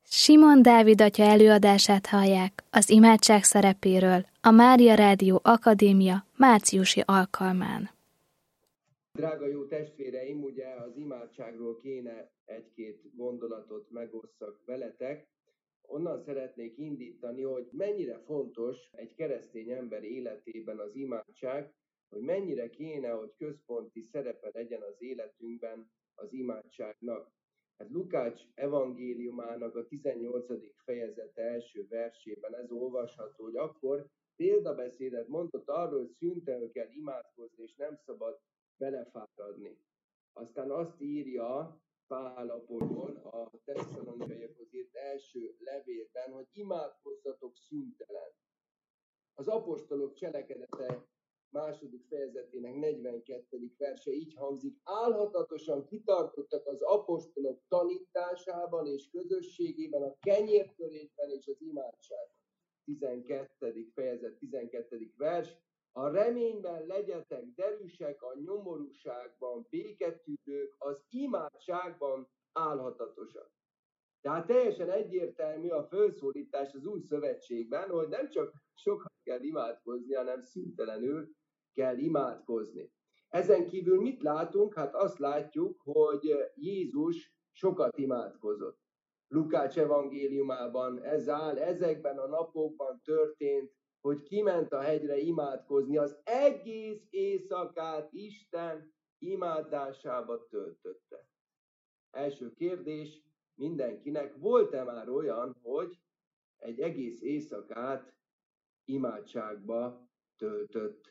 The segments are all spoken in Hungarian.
Simon Dávid atya előadását hallják az imádság szerepéről a Mária Rádió Akadémia márciusi alkalmán. Drága jó testvéreim, ugye az imádságról kéne egy-két gondolatot megosszak veletek. Onnan szeretnék indítani, hogy mennyire fontos egy keresztény ember életében az imádság, hogy mennyire kéne, hogy központi szerepe legyen az életünkben az imádságnak. Hát Lukács evangéliumának a 18. fejezete első versében ez olvasható, hogy akkor példabeszédet mondott arról, hogy szüntelenül kell imádkozni, és nem szabad belefáradni. Aztán azt írja Pál apostol a Tesszalonikaiakhoz írt első levélben, hogy imádkozzatok szüntelen. Az apostolok cselekedete második fejezetének 42. verse így hangzik: álhatatosan kitartottak az apostolok tanításában és közösségében, a kenyértörésben és az imádságban. 12. fejezet, 12. vers. A reményben legyetek derűsek, a nyomorúságban béketűzők, az imádságban álhatatosak. Tehát teljesen egyértelmű a felszólítás az új szövetségben, hogy nem csak sokat kell imádkozni, hanem szüntelenül kell imádkozni. Ezen kívül mit látunk? Hát azt látjuk, hogy Jézus sokat imádkozott. Lukács evangéliumában ez áll, ezekben a napokban történt, hogy kiment a hegyre imádkozni, az egész éjszakát Isten imádásába töltötte. Első kérdés mindenkinek, volt-e már olyan, hogy egy egész éjszakát imádságba töltött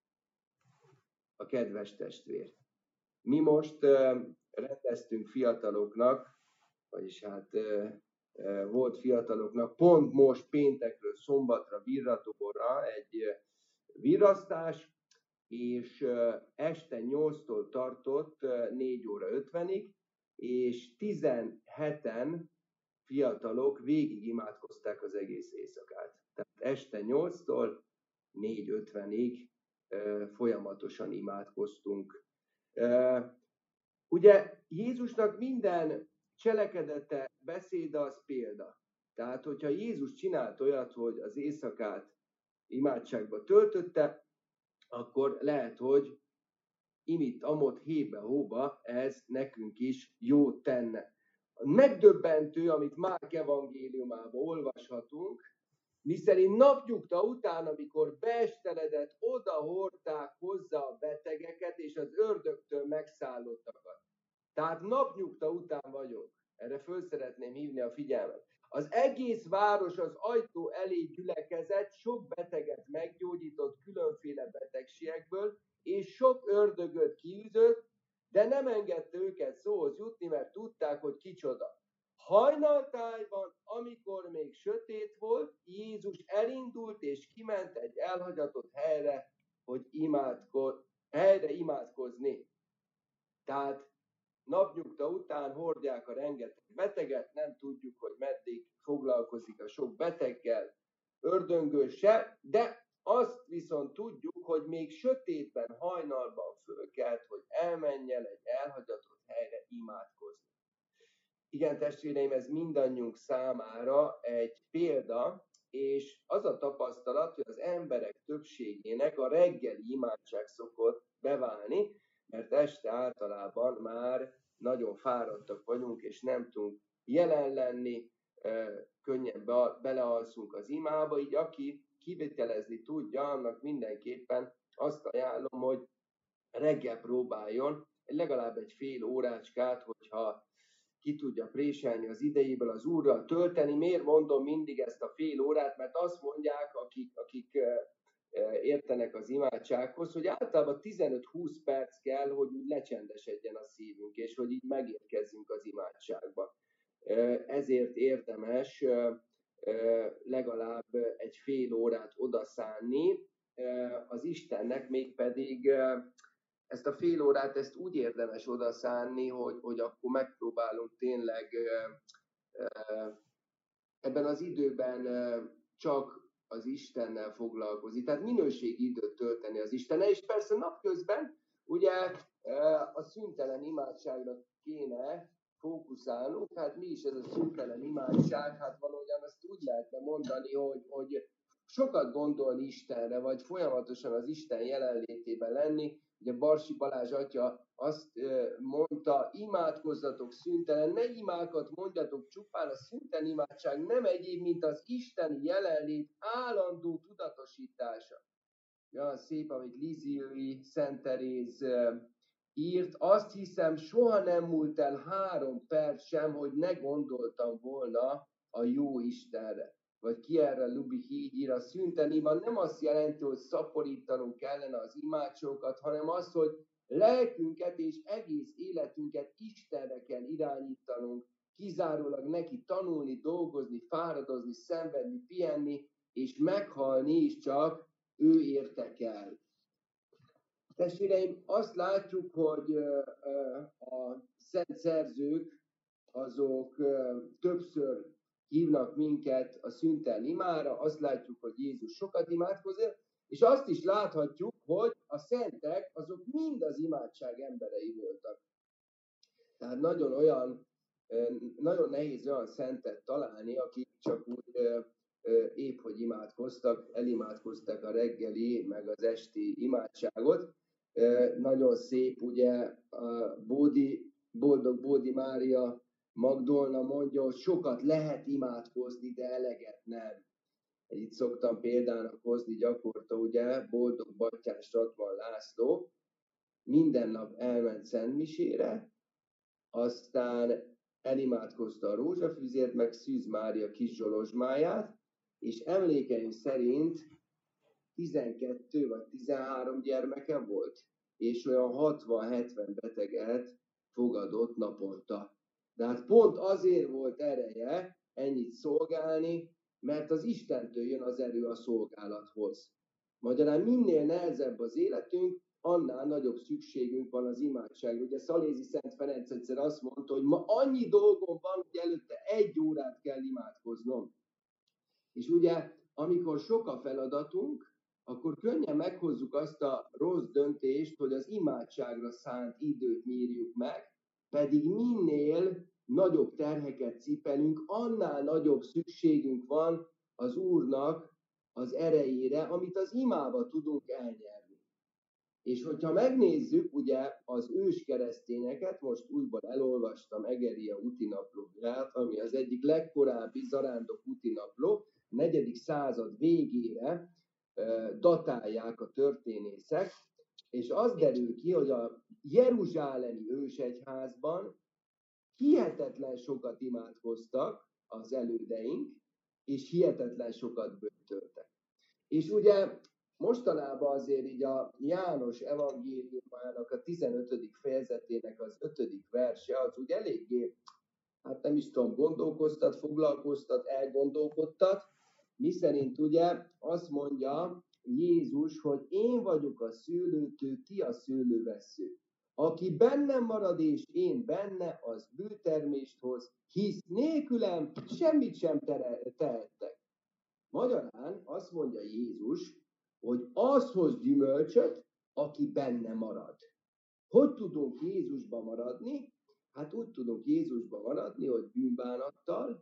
a kedves testvér? Mi most rendeztünk fiataloknak, vagyis hát volt fiataloknak pont most péntekről szombatra, virratóra egy virrasztás, és este 8-tól tartott 4 óra 50-ig, és 17-en fiatalok végig imádkozták az egész éjszakát. Tehát este 8-tól 4:50-ig folyamatosan imádkoztunk. Ugye Jézusnak minden cselekedete, beszéde az példa. Tehát, hogyha Jézus csinált olyat, hogy az éjszakát imádságba töltötte, akkor lehet, hogy imit, amott, hébe, hóba, ez nekünk is jót tenne. Megdöbbentő, amit Márk evangéliumában olvashatunk, miszerint napnyugta után, amikor beesteledett, oda hordták hozzá a betegeket és az ördögtől megszállottakat. Tehát napnyugta után vagyok. Erre föl szeretném hívni a figyelmet. Az egész város az ajtó elé gyülekezett, sok beteget meggyógyított különféle betegségekből, és sok ördögöt kiűzött, de nem engedte őket szóhoz jutni, mert tudták, hogy kicsoda. Hajnaltájban, amikor még sötét volt, Jézus elindult és kiment egy elhagyatott helyre, hogy imádkozni. Tehát napnyugta után hordják a rengeteg beteget, nem tudjuk, hogy meddig foglalkozik a sok beteggel, ördöngőse, de azt viszont tudjuk, hogy még sötétben, hajnalban fölkelt, hogy elmenjen egy elhagyatott helyre imádkozni. Igen, testvéreim, ez mindannyiunk számára egy példa, és az a tapasztalat, hogy az emberek többségének a reggeli imádság szokott beválni, mert este általában már nagyon fáradtak vagyunk, és nem tudunk jelen lenni, könnyen belealszunk az imába, így aki kivitelezni tudja, annak mindenképpen azt ajánlom, hogy reggel próbáljon legalább egy fél órácskát, hogyha ki tudja préselni az idejéből az Úrral tölteni. Miért mondom mindig ezt a fél órát? Mert azt mondják, akik értenek az imádsághoz, hogy általában 15-20 perc kell, hogy úgy lecsendesedjen a szívünk, és hogy így megérkezzünk az imádságba. Ezért érdemes legalább egy fél órát odaszánni az Istennek, mégpedig ezt a fél órát ezt úgy érdemes odaszánni, hogy akkor megpróbálunk tényleg ebben az időben csak az Istennel foglalkozni. Tehát minőségi időt tölteni az Istennel, és persze napközben ugye a szüntelen imádságra kéne fókuszálunk. Hát mi is ez a szüntelen imádság? Hát valahogyan azt úgy lehetne mondani, hogy sokat gondolni Istenre, vagy folyamatosan az Isten jelenlétében lenni. Ugye Barsi Balázs atya azt mondta, imádkozzatok szüntelen, ne imákat mondjatok csupán, a szüntelen imádság nem egyéb, mint az isteni jelenlét állandó tudatosítása. Ja, szép, amit Lisieux Szent Teréz írt. Azt hiszem, soha nem múlt el 3 perc sem, hogy ne gondoltam volna a jó Istenre. Vagy Pierre Lubich így ír, a szüntelen ima nem azt jelenti, hogy szaporítanunk kellene az imádságokat, hanem azt, hogy lelkünket és egész életünket Istenre kell irányítanunk, kizárólag neki tanulni, dolgozni, fáradozni, szenvedni, pihenni, és meghalni is csak ő értek-el. Testvéreim, azt látjuk, hogy a szent szerzők azok többször hívnak minket a szüntelen imára, azt látjuk, hogy Jézus sokat imádkozott, és azt is láthatjuk, hogy a szentek azok mind az imádság emberei voltak. Tehát nagyon nehéz olyan szentet találni, akik csak úgy épp hogy imádkoztak, elimádkoztak a reggeli, meg az esti imádságot. Nagyon szép, ugye, a boldog Bódi Mária Magdolna mondja, hogy sokat lehet imádkozni, de eleget nem. Itt szoktam példának hozni gyakorta, ugye, boldog Battyás Ratman László minden nap elment szentmisére, aztán elimádkozta a rózsafüzért, meg Szűz Mária kis zsolozsmáját, és emlékeim szerint 12 vagy 13 gyermeke volt, és olyan 60-70 beteget fogadott naponta. De hát pont azért volt ereje ennyit szolgálni, mert az Istentől jön az erő a szolgálathoz. Magyarán minél nehezebb az életünk, annál nagyobb szükségünk van az imádságra. Ugye Szalézi Szent Ferenc egyszer azt mondta, hogy ma annyi dolgom van, hogy előtte 1 órát kell imádkoznom. És ugye, amikor sok a feladatunk, akkor könnyen meghozzuk azt a rossz döntést, hogy az imádságra szánt időt nyírjuk meg, pedig minél nagyobb terheket cipelünk, annál nagyobb szükségünk van az Úrnak az erejére, amit az imába tudunk elnyerni. És hogyha megnézzük ugye az ős keresztényeket, most újból elolvastam Egeria útinaplóját, ami az egyik legkorábbi zarándok útinapló, 4. század végére datálják a történészek, és az derül ki, hogy a jeruzsálemi ősegyházban hihetetlen sokat imádkoztak az elődeink, és hihetetlen sokat böntöltek. És ugye mostanában azért így a János evangéliumának a 15. fejezetének az 5. verse az úgy eléggé, hát nem is tudom, gondolkoztat, foglalkoztat, elgondolkodtat, miszerint ugye azt mondja Jézus, hogy én vagyok a szőlőtő, ti a szőlővessző. Aki bennem marad és én benne, az bőtermést hoz, hisz nélkülem semmit sem tehettek. Magyarán azt mondja Jézus, hogy az hoz gyümölcsöt, aki benne marad. Hogy tudunk Jézusba maradni? Hát úgy tudunk Jézusba maradni, hogy bűnbánattal,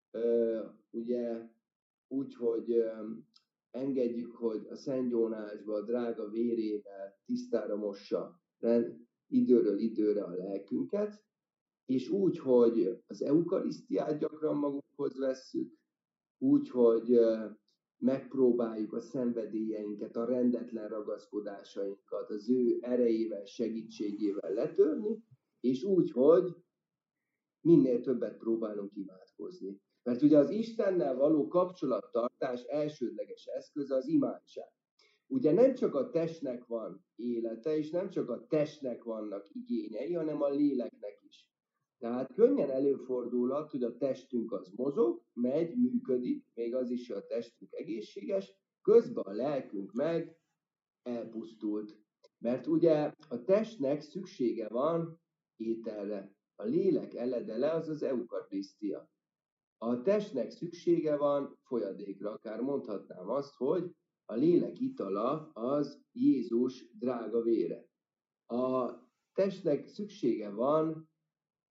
ugye úgy, hogy engedjük, hogy a Szent Jónásba a drága vérével tisztára mossa időről időre a lelkünket, és úgy, hogy az eukarisztiát gyakran magunkhoz vesszük, úgy, hogy megpróbáljuk a szenvedélyeinket, a rendetlen ragaszkodásainkat az ő erejével, segítségével letörni, és úgy, hogy minél többet próbálunk imádkozni. Mert ugye az Istennel való kapcsolattartás elsődleges eszköze az imádság. Ugye nem csak a testnek van élete, és nem csak a testnek vannak igényei, hanem a léleknek is. Tehát könnyen előfordulhat, hogy a testünk az mozog, megy, működik, még az is, hogy a testünk egészséges, közben a lelkünk meg elpusztult. Mert ugye a testnek szüksége van ételre. A lélek eledele az az eukarisztia. A testnek szüksége van folyadékra, akár mondhatnám azt, hogy a lélek itala az Jézus drága vére. A testnek szüksége van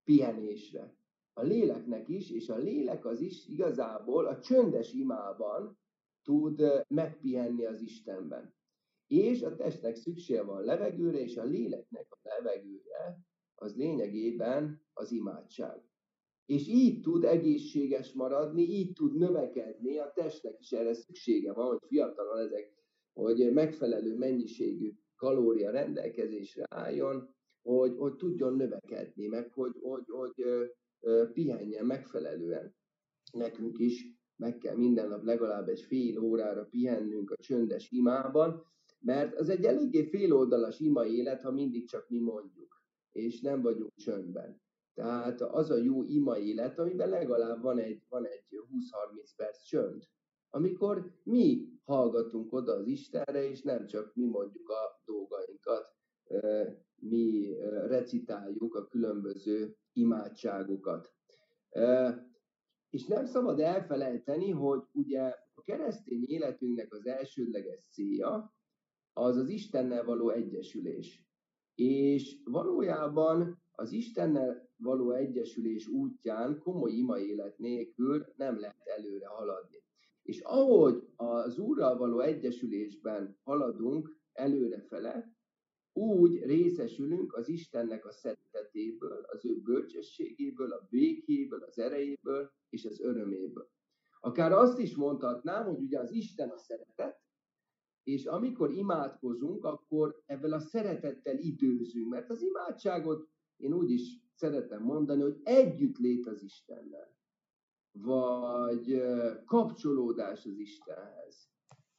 pihenésre. A léleknek is, és a lélek az is igazából a csöndes imában tud megpihenni az Istenben. És a testnek szüksége van levegőre, és a léleknek a levegője az lényegében az imádság. És így tud egészséges maradni, így tud növekedni, a testnek is erre szüksége van, hogy fiatalon hogy megfelelő mennyiségű kalória rendelkezésre álljon, hogy tudjon növekedni, meg hogy pihenjen megfelelően. Nekünk is meg kell minden nap legalább egy fél órára pihennünk a csöndes imában, mert az egy eléggé féloldalas ima élet, ha mindig csak mi mondjuk, és nem vagyunk csöndben. Tehát az a jó ima élet, amiben legalább van egy 20-30 perc csönd, amikor mi hallgatunk oda az Istenre, és nem csak mi mondjuk a dolgainkat, mi recitáljuk a különböző imádságokat. És nem szabad elfelejteni, hogy ugye a keresztény életünknek az elsődleges célja az az Istennel való egyesülés. És valójában az Istennel való egyesülés útján komoly ima élet nélkül nem lehet előre haladni. És ahogy az Úrral való egyesülésben haladunk előrefele, úgy részesülünk az Istennek a szeretetéből, az ő bölcsességéből, a békéből, az erejéből és az öröméből. Akár azt is mondhatnám, hogy ugye az Isten a szeretet, és amikor imádkozunk, akkor ebben a szeretettel időzünk, mert az imádságot én úgy is szeretem mondani, hogy együttlét az Istennel, vagy kapcsolódás az Istenhez.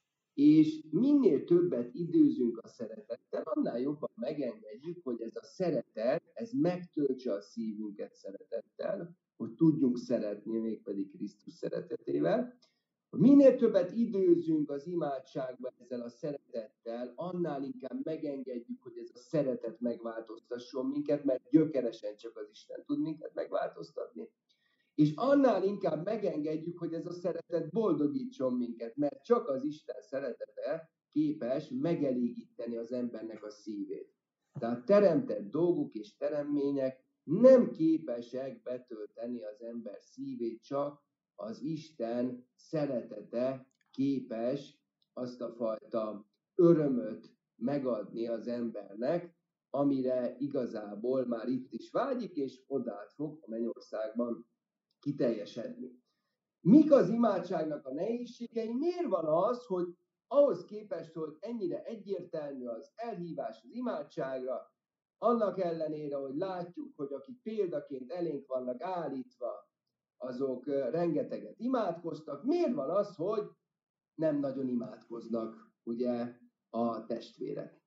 És minél többet időzünk a szeretettel, annál jobban megengedjük, hogy ez a szeretet, ez megtöltse a szívünket szeretettel, hogy tudjunk szeretni, mégpedig Krisztus szeretetével. Minél többet időzünk az imádságban ezzel a szeretettel, annál inkább megengedjük, hogy ez a szeretet megváltoztasson minket, mert gyökeresen csak az Isten tud minket megváltoztatni. És annál inkább megengedjük, hogy ez a szeretet boldogítson minket, mert csak az Isten szeretete képes megelégíteni az embernek a szívét. Tehát teremtett dolgok és teremmények nem képesek betölteni az ember szívét, csak az Isten szeretete képes azt a fajta örömöt megadni az embernek, amire igazából már itt is vágyik, és odát fog a mennyországban kiteljesedni. Mik az imádságnak a nehézségei? Miért van az, hogy ahhoz képest, hogy ennyire egyértelmű az elhívás az imádságra, annak ellenére, hogy látjuk, hogy akik példaként elénk vannak állítva, azok rengeteget imádkoztak, miért van az, hogy nem nagyon imádkoznak ugye a testvérek?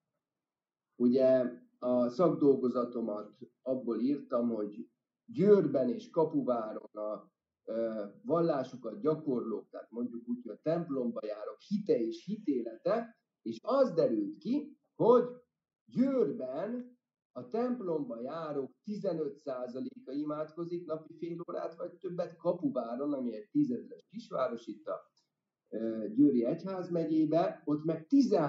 Ugye a szakdolgozatomat abból írtam, hogy Győrben és Kapuváron a vallásukat gyakorlók, tehát mondjuk úgy, hogy a templomba járok hite és hitélete, és az derült ki, hogy Győrben a templomba járók 15%-a imádkozik napi fél órát vagy többet, Kapuváron, ami egy 10 000-es kisváros itt a Győri egyházmegyébe, ott meg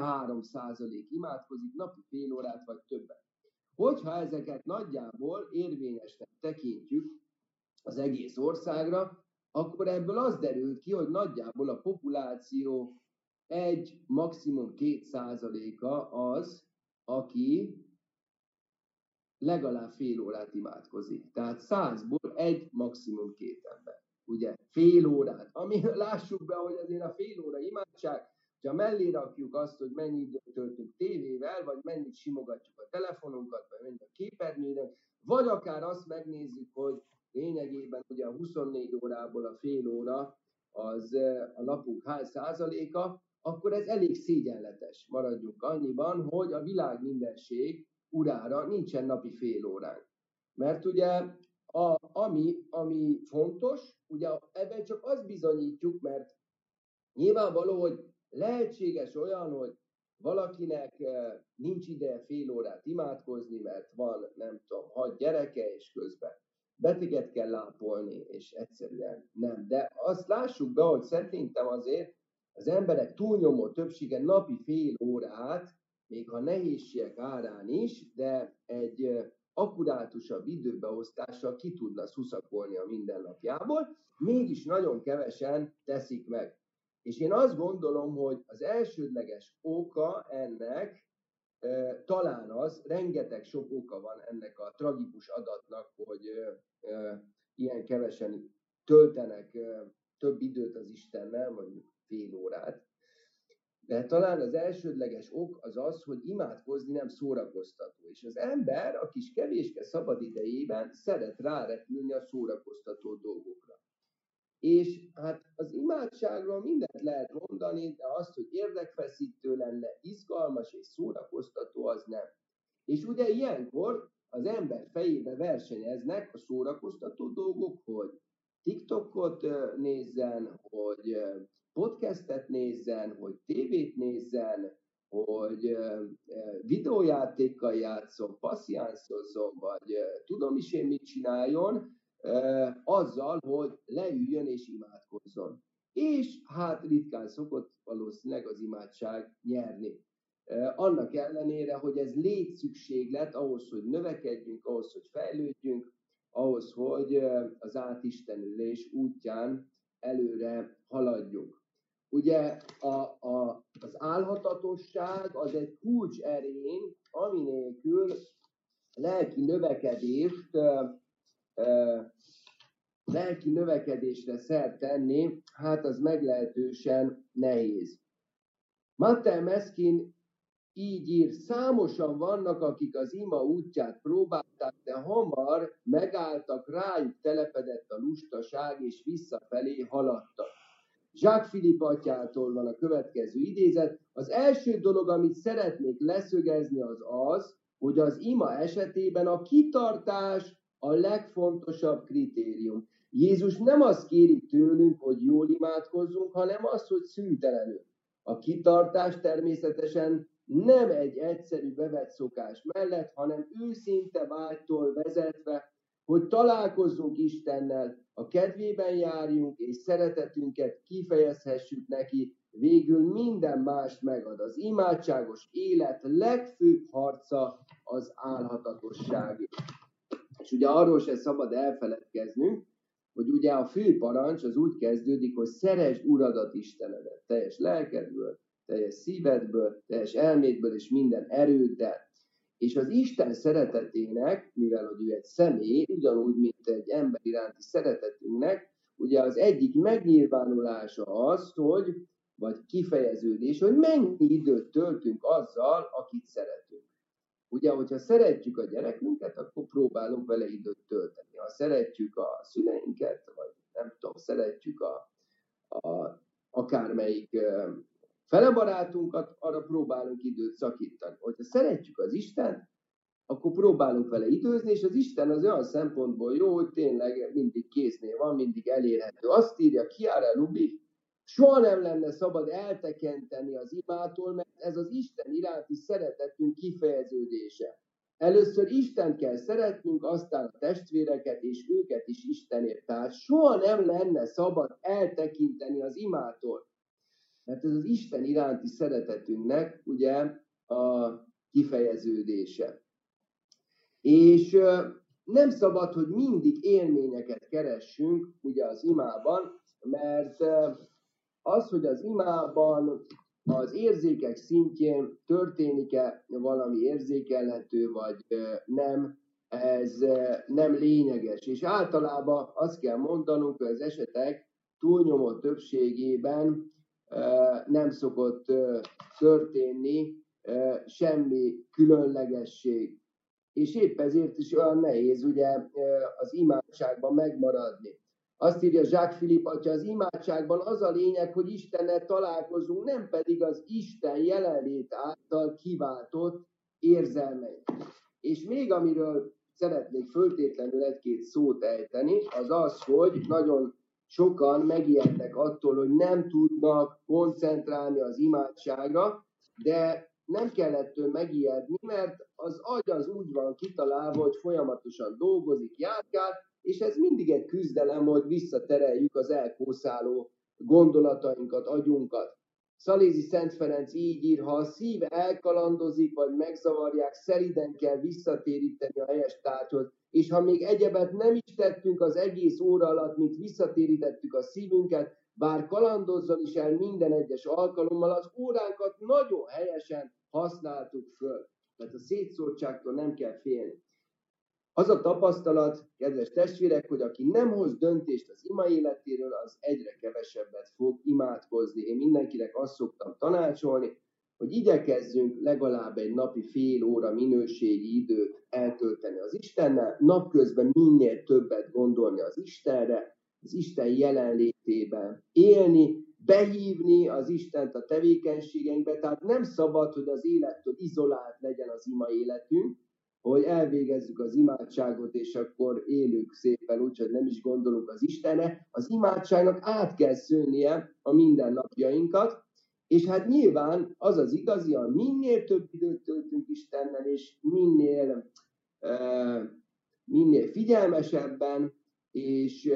13% imádkozik napi fél órát vagy többet. Hogyha ezeket nagyjából érvényesnek tekintjük az egész országra, akkor ebből az derült ki, hogy nagyjából a populáció maximum 2%-a az, aki legalább fél órát imádkozik. Tehát 100-ból maximum 2 ember. Ugye fél órát. Ami lássuk be, hogy azért a fél óra imádság, ha mellé rakjuk azt, hogy mennyi időt töltünk tévével, vagy mennyit simogatjuk a telefonunkat, vagy mennyit a képernyőn, vagy akár azt megnézzük, hogy lényegében ugye a 24 órából a fél óra az a napunk hány százaléka, akkor ez elég szégyenletes. Maradjunk annyiban, hogy a világ mindenség urára nincsen napi fél óránk. Mert ugye ami fontos, ugye ebben csak azt bizonyítjuk, mert nyilvánvaló, hogy lehetséges olyan, hogy valakinek nincs ideje fél órát imádkozni, mert van, nem tudom, 6 gyereke, és közben beteget kell ápolni, és egyszerűen nem. De azt lássuk be, hogy szerintem azért az emberek túlnyomó többsége napi fél órát, még ha nehézségek árán is, de egy akkurátusabb időbeosztással ki tudna szuszakolni a mindennapjából, mégis nagyon kevesen teszik meg. És én azt gondolom, hogy az elsődleges oka ennek talán az, rengeteg sok oka van ennek a tragikus adatnak, hogy ilyen kevesen töltenek több időt az Istennel, mondjuk fél órát. De talán az elsődleges ok az az, hogy imádkozni nem szórakoztató. És az ember a kis kevéske szabad idejében szeret rárepülni a szórakoztató dolgokra. És hát az imádságról mindent lehet mondani, de azt, hogy érdekfeszítő lenne, izgalmas és szórakoztató, az nem. És ugye ilyenkor az ember fejébe versenyeznek a szórakoztató dolgok, hogy TikTokot nézzen, hogy podcastet nézzen, hogy tévét nézzen, hogy videójátékkal játszon, passziánszozzon, vagy tudom is én mit csináljon, azzal, hogy leüljön és imádkozzon. És hát ritkán szokott valószínűleg az imádság nyerni. Annak ellenére, hogy ez létszükséglet ahhoz, hogy növekedjünk, ahhoz, hogy fejlődjünk, ahhoz, hogy az átistenülés útján előre haladjunk. Ugye az álhatatosság az egy kulcserény, ami nélkül lelki növekedésre szert tenni, hát az meglehetősen nehéz. Matthew Meskin így ír, számosan vannak, akik az ima útját próbálták, de hamar megálltak, rájuk telepedett a lustaság, és visszafelé haladtak. Jacques Philippe atyától van a következő idézet. Az első dolog, amit szeretnék leszögezni, az, hogy az ima esetében a kitartás a legfontosabb kritérium. Jézus nem azt kéri tőlünk, hogy jól imádkozzunk, hanem azt, hogy szüntelenül. A kitartás természetesen nem egy egyszerű bevett szokás mellett, hanem őszinte vágytól vezetve, hogy találkozzunk Istennel, a kedvében járjunk, és szeretetünket kifejezhessük neki, végül minden mást megad. Az imádságos élet legfőbb harca az álhatatosság. És ugye arról se szabad elfeledkeznünk, hogy ugye a fő parancs az úgy kezdődik, hogy szeresd Uradat Istenedet, teljes lelkedből, teljes szívedből, teljes elmédből és minden erőddel. És az Isten szeretetének, mivel hogy ő egy személy, ugyanúgy, mint egy ember iránti szeretetünknek, ugye az egyik megnyilvánulása az, vagy kifejeződés, hogy mennyi időt töltünk azzal, akit szeretünk. Ugye, hogyha szeretjük a gyerekünket, akkor próbálunk vele időt tölteni. Ha szeretjük a szüleinket, vagy nem tudom, szeretjük akármelyik felebarátunkat, arra próbálunk időt szakítani. Hogyha szeretjük az Istent, akkor próbálunk vele időzni, és az Isten az olyan szempontból jó, hogy tényleg mindig kéznél van, mindig elérhető. Azt írja Chiara Lubich, soha nem lenne szabad eltekinteni az imától, mert ez az Isten iránti szeretetünk kifejeződése. Először Istent kell szeretnünk, aztán a testvéreket, és őket is Istenért. Tehát soha nem lenne szabad eltekinteni az imától. Mert ez az Isten iránti szeretetünknek ugye a kifejeződése. És nem szabad, hogy mindig élményeket keressünk ugye az imában, mert az, hogy az imában az érzékek szintjén történik-e valami érzékelhető, vagy nem, ez nem lényeges. És általában azt kell mondanunk, hogy az esetek túlnyomó többségében nem szokott történni semmi különlegesség. És épp ezért is olyan nehéz ugye az imádságban megmaradni. Azt írja Jacques Philippe atya, az imádságban az a lényeg, hogy Istennel találkozunk, nem pedig az Isten jelenlét által kiváltott érzelmeink. És még amiről szeretnék föltétlenül egy-két szót ejteni, az az, hogy nagyon sokan megijednek attól, hogy nem tudnak koncentrálni az imádságra, de nem kell ettől megijedni, mert az agy az úgy van kitalálva, hogy folyamatosan dolgozik, járkál, és ez mindig egy küzdelem, hogy visszatereljük az elkószáló gondolatainkat, agyunkat. Szalézi Szent Ferenc így ír, ha a szív elkalandozik, vagy megzavarják, szeliden kell visszatéríteni a helyes tárgyhoz, és ha még egyebet nem is tettünk az egész óra alatt, mint visszatérítettük a szívünket, bár kalandozzon is el minden egyes alkalommal, az óránkat nagyon helyesen használtuk föl. Tehát a szétszórtságtól nem kell félni. Az a tapasztalat, kedves testvérek, hogy aki nem hoz döntést az ima életéről, az egyre kevesebbet fog imádkozni. Én mindenkinek azt szoktam tanácsolni, hogy igyekezzünk legalább egy napi fél óra minőségi időt eltölteni az Istennel, napközben minél többet gondolni az Istenre, az Isten jelenlétében élni, behívni az Istent a tevékenységeinkbe, tehát nem szabad, hogy az élettől izolált legyen az ima életünk, hogy elvégezzük az imádságot, és akkor élünk szépen, úgyhogy nem is gondolunk az Istenre. Az imádságnak át kell szőnie a mindennapjainkat, és hát nyilván az az igazi, hogy minél több időt töltünk Istennel, és minél figyelmesebben, és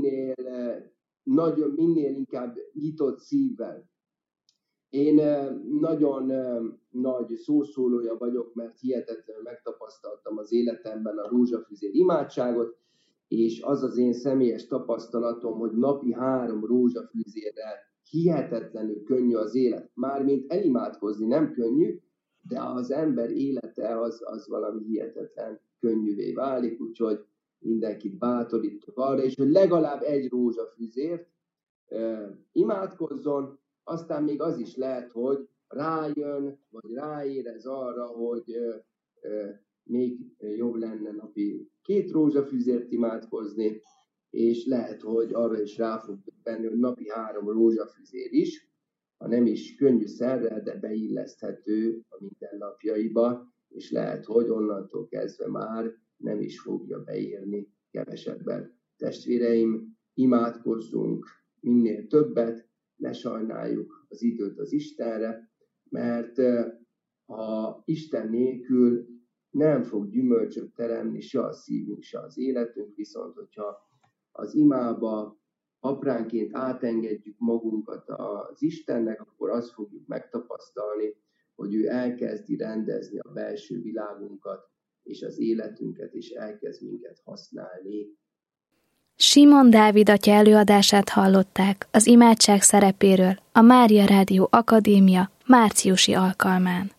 minél inkább nyitott szívvel. Én nagyon nagy szószólója vagyok, mert hihetetlenül megtapasztaltam az életemben a rózsafüzér imádságot, és az az én személyes tapasztalatom, hogy napi 3 rózsafüzérrel hihetetlenül könnyű az élet. Mármint elimádkozni nem könnyű, de az ember élete az valami hihetetlen könnyűvé válik, úgyhogy mindenkit bátorítok arra, és hogy legalább 1 rózsafüzért imádkozzon. Aztán még az is lehet, hogy rájön, vagy ráérez arra, hogy még jobb lenne napi 2 rózsafüzért imádkozni, és lehet, hogy arra is rá fog benni, hogy napi 3 rózsafüzér is, ha nem is könnyű szerrel, de beilleszthető a mindennapjaiba, és lehet, hogy onnantól kezdve már nem is fogja beírni kevesebben. Testvéreim, imádkozzunk minél többet, ne sajnáljuk az időt az Istenre, mert ha Isten nélkül nem fog gyümölcsöt teremni se a szívünk, se az életünk, viszont hogyha az imába apránként átengedjük magunkat az Istennek, akkor azt fogjuk megtapasztalni, hogy ő elkezdi rendezni a belső világunkat és az életünket, és elkezd minket használni. Simon Dávid atya előadását hallották az imádság szerepéről a Mária Rádió Akadémia márciusi alkalmán.